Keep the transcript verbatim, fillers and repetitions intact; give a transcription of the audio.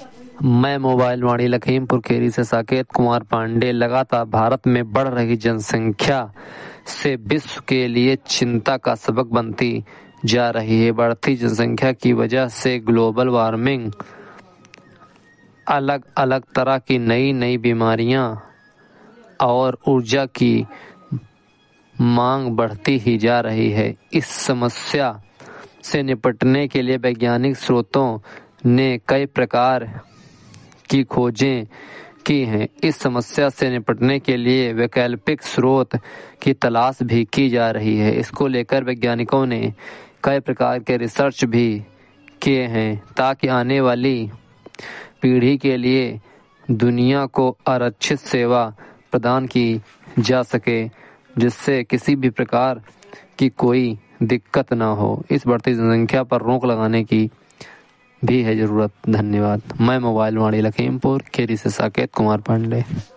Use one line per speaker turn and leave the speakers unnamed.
मैं मोबाइल वाणी लखीमपुर खीरी से साकेत कुमार पांडे। लगातार भारत में बढ़ रही जनसंख्या से विश्व के लिए चिंता का सबक बनती जा रही है। बढ़ती जनसंख्या की वजह से ग्लोबल वार्मिंग, अलग अलग तरह की नई नई बीमारियां और ऊर्जा की मांग बढ़ती ही जा रही है। इस समस्या से निपटने के लिए वैज्ञानिक स्रोतों ने कई प्रकार की खोजें की हैं। इस समस्या से निपटने के लिए वैकल्पिक स्रोत की तलाश भी की जा रही है। इसको लेकर वैज्ञानिकों ने कई प्रकार के रिसर्च भी किए हैं ताकि आने वाली पीढ़ी के लिए दुनिया को आरक्षित सेवा प्रदान की जा सके, जिससे किसी भी प्रकार की कोई दिक्कत ना हो। इस बढ़ती जनसंख्या पर रोक लगाने की भी है जरूरत। धन्यवाद। मैं मोबाइल वाणी लखीमपुर खीरी से साकेत कुमार पांडे।